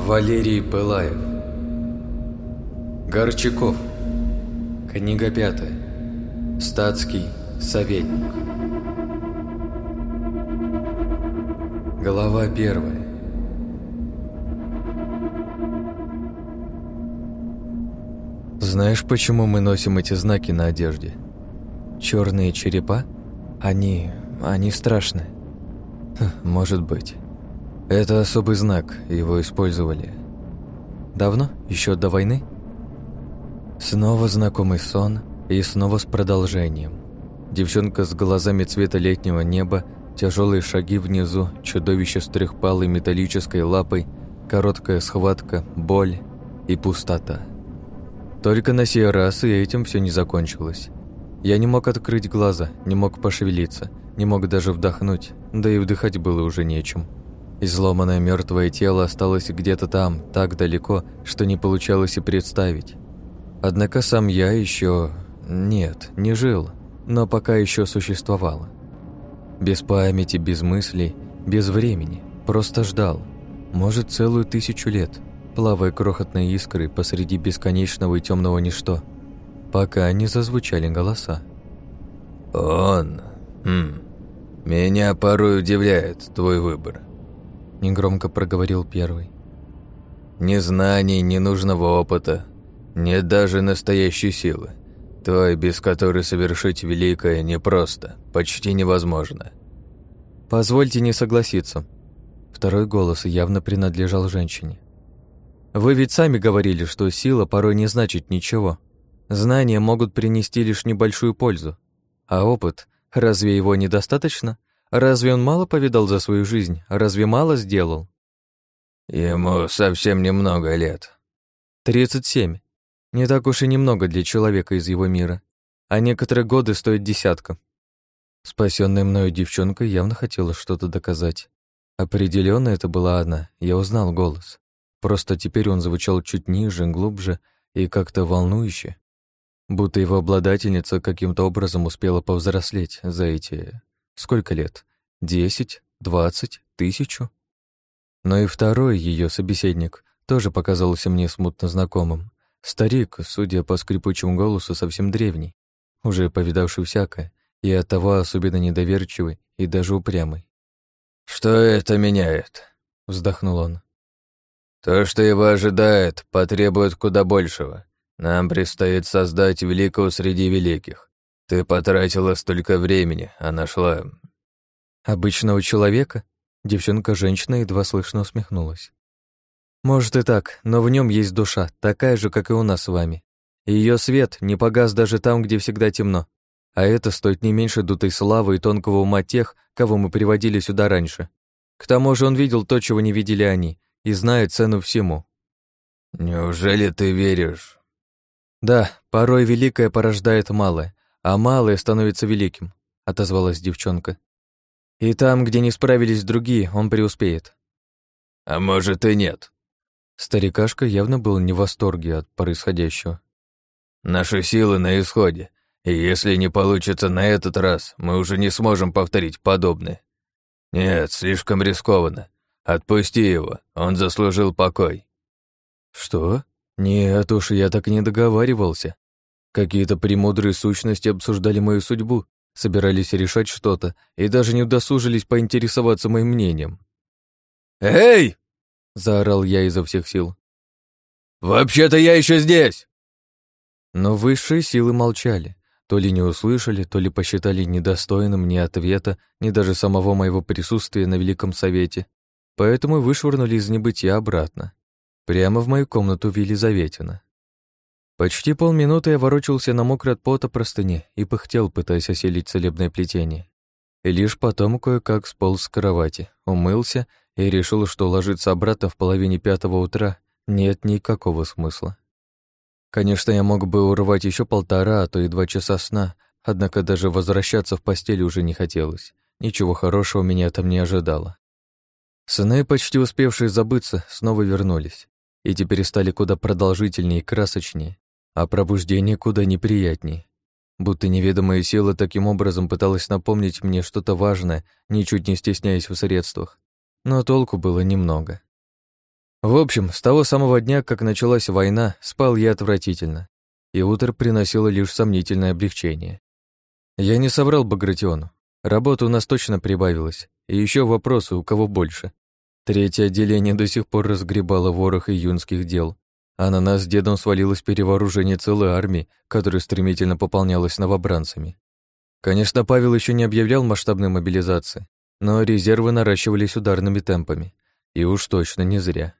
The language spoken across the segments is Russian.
Валерий Пылаев. Горчаков. Книга 5. Статский советник. Глава 1. Знаешь, почему мы носим эти знаки на одежде? Черные черепа? Они страшны. Может быть. Это особый знак, его использовали. Давно? Еще до войны? Снова знакомый сон и снова с продолжением. Девчонка с глазами цвета летнего неба, тяжелые шаги внизу, чудовище с трехпалой металлической лапой, короткая схватка, боль и пустота. Только на сей раз и этим все не закончилось. Я не мог открыть глаза, не мог пошевелиться, не мог даже вдохнуть, да и вдыхать было уже нечем. Изломанное мертвое тело осталось где-то там, так далеко, что не получалось и представить. Однако сам я еще... Нет, не жил, но пока еще существовал. Без памяти, без мыслей, без времени, просто ждал. Может, целую 1000 лет, плавая крохотной искрой посреди бесконечного и темного ничто, пока не зазвучали голоса. «Он... Меня порой удивляет твой выбор», — негромко проговорил первый. «Ни знаний, ни нужного опыта, нет даже настоящей силы, той, без которой совершить великое непросто, почти невозможно». «Позвольте не согласиться». Второй голос явно принадлежал женщине. «Вы ведь сами говорили, что сила порой не значит ничего. Знания могут принести лишь небольшую пользу. А опыт, разве его недостаточно? Разве он мало повидал за свою жизнь? Разве мало сделал?» «Ему совсем немного лет». 37. Не так уж и немного для человека из его мира. А некоторые годы стоят десятка. Спасённая мною девчонка явно хотела что-то доказать. Определенно это была она, я узнал голос. Просто теперь он звучал чуть ниже, глубже и как-то волнующе. Будто его обладательница каким-то образом успела повзрослеть за эти... Сколько лет? 10, 20, 1000? Но и второй ее собеседник тоже показался мне смутно знакомым. Старик, судя по скрипучему голосу, совсем древний, уже повидавший всякое, и оттого особенно недоверчивый и даже упрямый. «Что это меняет?» — вздохнул он. «То, что его ожидает, потребует куда большего. Нам предстоит создать великого среди великих. Ты потратила столько времени, а нашла...» «Обычного человека?» Девчонка-женщина едва слышно усмехнулась. «Может и так, но в нем есть душа, такая же, как и у нас с вами. И ее свет не погас даже там, где всегда темно. А это стоит не меньше дутой славы и тонкого ума тех, кого мы приводили сюда раньше. К тому же он видел то, чего не видели они, и знает цену всему». «Неужели ты веришь?» «Да, порой великое порождает малое, а малое становится великим», — отозвалась девчонка. «И там, где не справились другие, он преуспеет». «А может и нет». Старикашка явно был не в восторге от происходящего. «Наши силы на исходе, и если не получится на этот раз, мы уже не сможем повторить подобное. Нет, слишком рискованно. Отпусти его, он заслужил покой». «Что? Нет уж, я так не договаривался. Какие-то премудрые сущности обсуждали мою судьбу, собирались решать что-то и даже не удосужились поинтересоваться моим мнением». «Эй!» — заорал я изо всех сил. «Вообще-то я еще здесь!» Но высшие силы молчали, то ли не услышали, то ли посчитали недостойным ни ответа, ни даже самого моего присутствия на Великом Совете, поэтому вышвырнули из небытия обратно, прямо в мою комнату в Елизаветина. Почти полминуты я ворочался на мокрой от пота простыне и пыхтел, пытаясь осилить целебное плетение. И лишь потом кое-как сполз с кровати, умылся и решил, что ложиться обратно в 4:30 утра нет никакого смысла. Конечно, я мог бы урвать еще 1,5, а то и 2 часа сна, однако даже возвращаться в постель уже не хотелось. Ничего хорошего меня там не ожидало. Сны, почти успевшие забыться, снова вернулись, и теперь стали куда продолжительнее и красочнее, а пробуждение куда неприятнее. Будто неведомая сила таким образом пыталась напомнить мне что-то важное, ничуть не стесняясь в средствах. Но толку было немного. В общем, с того самого дня, как началась война, спал я отвратительно, и утро приносило лишь сомнительное облегчение. Я не соврал Багратиону. Работы у нас точно прибавилось, и еще вопросы, у кого больше. Третье отделение до сих пор разгребало ворох июнских дел, а на нас с дедом свалилось перевооружение целой армии, которая стремительно пополнялась новобранцами. Конечно, Павел еще не объявлял масштабной мобилизации, но резервы наращивались ударными темпами, и уж точно не зря.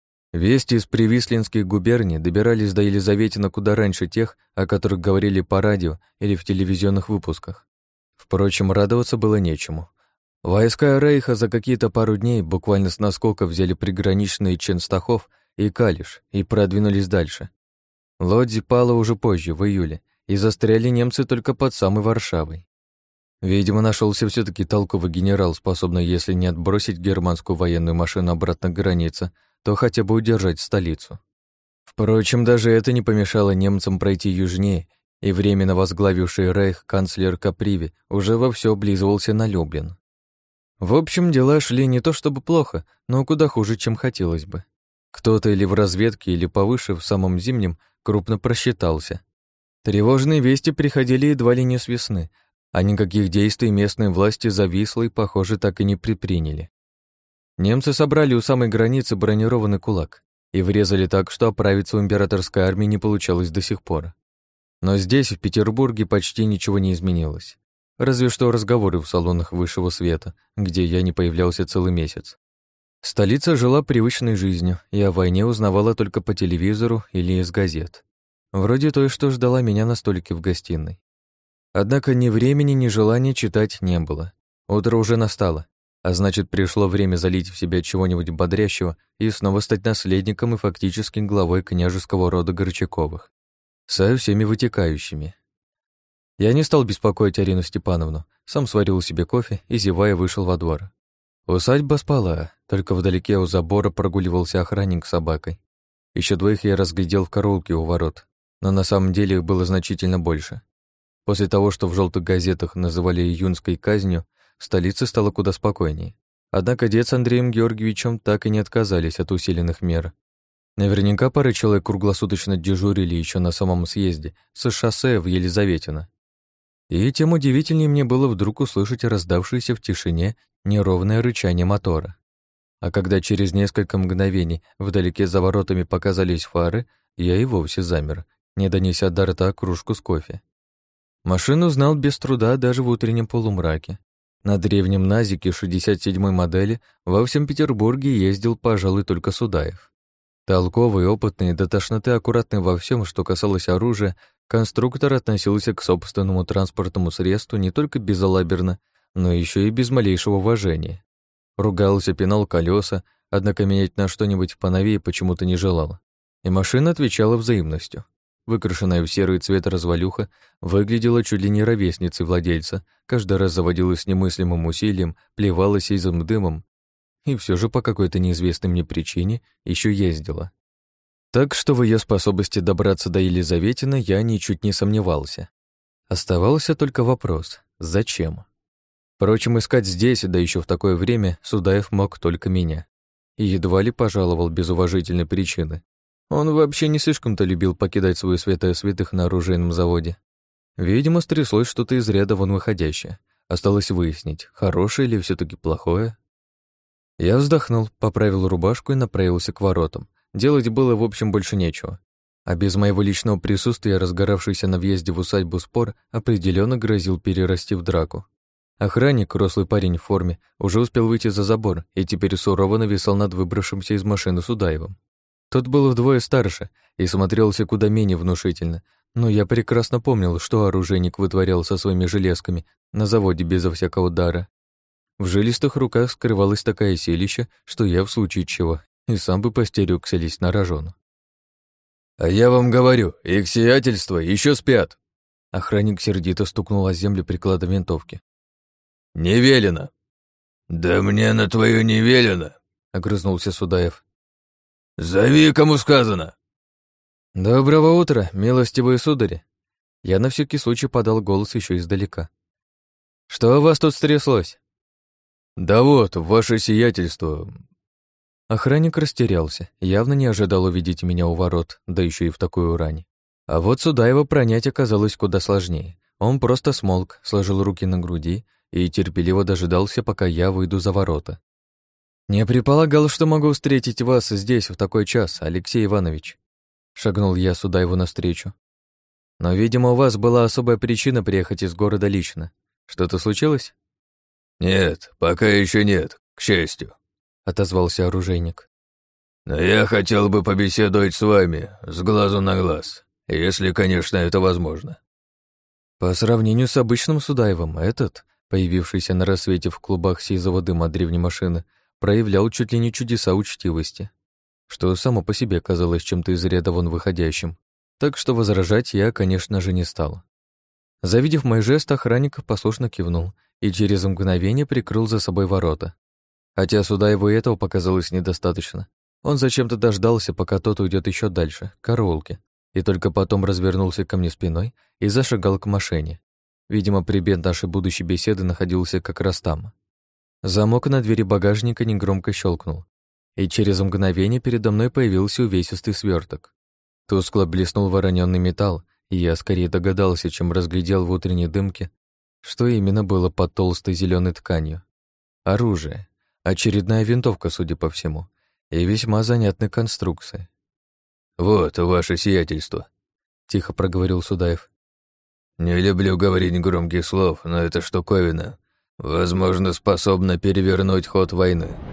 Вести из привислинских губерний добирались до Елизаветина куда раньше тех, о которых говорили по радио или в телевизионных выпусках. Впрочем, радоваться было нечему. Войска Рейха за какие-то пару дней буквально с наскока взяли приграничные Ченстахов и Калиш и продвинулись дальше. Лодзь пала уже позже, в июле, и застряли немцы только под самой Варшавой. Видимо, нашелся все таки толковый генерал, способный, если не отбросить германскую военную машину обратно к границе, то хотя бы удержать столицу. Впрочем, даже это не помешало немцам пройти южнее, и временно возглавивший Рейх канцлер Каприви уже вовсю облизывался на Люблин. В общем, дела шли не то чтобы плохо, но куда хуже, чем хотелось бы. Кто-то или в разведке, или повыше в самом зимнем крупно просчитался. Тревожные вести приходили едва ли не с весны, а никаких действий местные власти завислой, похоже, так и не предприняли. Немцы собрали у самой границы бронированный кулак и врезали так, что оправиться у императорской армии не получалось до сих пор. Но здесь, в Петербурге, почти ничего не изменилось. Разве что разговоры в салонах высшего света, где я не появлялся целый месяц. Столица жила привычной жизнью, и о войне узнавала только по телевизору или из газет. Вроде той, что ждала меня на столике в гостиной. Однако ни времени, ни желания читать не было. Утро уже настало, а значит, пришло время залить в себя чего-нибудь бодрящего и снова стать наследником и фактически главой княжеского рода Горчаковых. Со всеми вытекающими. Я не стал беспокоить Арину Степановну, сам сварил себе кофе и, зевая, вышел во двор. Усадьба спала, только вдалеке у забора прогуливался охранник с собакой. Еще двоих я разглядел в караулке у ворот, но на самом деле их было значительно больше. После того, что в желтых газетах называли июньской казнью, в столице стало куда спокойнее. Однако дед с Андреем Георгиевичем так и не отказались от усиленных мер. Наверняка пара человек круглосуточно дежурили еще на самом съезде с шоссе в Елизаветино. И тем удивительнее мне было вдруг услышать раздавшееся в тишине неровное рычание мотора. А когда через несколько мгновений вдалеке за воротами показались фары, я и вовсе замер, не донеся до рта кружку с кофе. Машину знал без труда даже в утреннем полумраке. На древнем Назике 67-й модели во всем Петербурге ездил, пожалуй, только Судаев. Толковый, опытный, до тошноты аккуратный во всем, что касалось оружия, конструктор относился к собственному транспортному средству не только безалаберно, но еще и без малейшего уважения. Ругался, пинал колеса, однако менять на что-нибудь поновее почему-то не желал. И машина отвечала взаимностью. Выкрашенная в серый цвет развалюха выглядела чуть ли не ровесницей владельца, каждый раз заводилась с немыслимым усилием, плевалась сизым дымом, и все же по какой-то неизвестной мне причине еще ездила. Так что в ее способности добраться до Елизаветина я ничуть не сомневался. Оставался только вопрос — зачем? Впрочем, искать здесь, да еще в такое время, Судаев мог только меня. И едва ли пожаловал без уважительной причины. Он вообще не слишком-то любил покидать свою святая святых на оружейном заводе. Видимо, стряслось что-то из ряда вон выходящее. Осталось выяснить, хорошее или все таки плохое. Я вздохнул, поправил рубашку и направился к воротам. Делать было, в общем, больше нечего. А без моего личного присутствия разгоравшийся на въезде в усадьбу спор определенно грозил перерасти в драку. Охранник, рослый парень в форме, уже успел выйти за забор и теперь сурово нависал над выбравшимся из машины Судаевым. Тот был вдвое старше и смотрелся куда менее внушительно, но я прекрасно помнил, что оружейник вытворял со своими железками на заводе безо всякого дара. В жилистых руках скрывалась такая силища, что я, в случае чего, и сам бы постерёгся лезть на рожон. «А я вам говорю, их сиятельства еще спят!» Охранник сердито стукнул о землю прикладом винтовки. «Не велено!» «Да мне на твою не велено!» — огрызнулся Судаев. «Зови, кому сказано!» «Доброго утра, милостивые судари!» Я на всякий случай подал голос еще издалека. «Что у вас тут стряслось?» «Да вот, ваше сиятельство...» Охранник растерялся, явно не ожидал увидеть меня у ворот, да еще и в такую рань. А вот Судаева пронять оказалось куда сложнее. Он просто смолк, сложил руки на груди и терпеливо дожидался, пока я выйду за ворота. «Не предполагал, что могу встретить вас здесь в такой час, Алексей Иванович», — шагнул я Судаеву навстречу. «Но, видимо, у вас была особая причина приехать из города лично. Что-то случилось?» «Нет, пока еще нет, к счастью», — отозвался оружейник. «Но я хотел бы побеседовать с вами с глазу на глаз, если, конечно, это возможно». По сравнению с обычным Судаевым, этот, появившийся на рассвете в клубах сизого дыма древней машины, проявлял чуть ли не чудеса учтивости, что само по себе казалось чем-то из ряда вон выходящим, так что возражать я, конечно же, не стал. Завидев мой жест, охранник послушно кивнул и через мгновение прикрыл за собой ворота. Хотя Судаеву и этого показалось недостаточно. Он зачем-то дождался, пока тот уйдет еще дальше, к караулке, и только потом развернулся ко мне спиной и зашагал к машине. Видимо, предмет нашей будущей беседы находился как раз там. Замок на двери багажника негромко щелкнул, и через мгновение передо мной появился увесистый сверток. Тускло блеснул воронённый металл, и я скорее догадался, чем разглядел в утренней дымке, что именно было под толстой зеленой тканью. Оружие. Очередная винтовка, судя по всему, и весьма занятной конструкции. «Вот, ваше сиятельство», — тихо проговорил Судаев. «Не люблю говорить громких слов, но эта штуковина, возможно, способна перевернуть ход войны».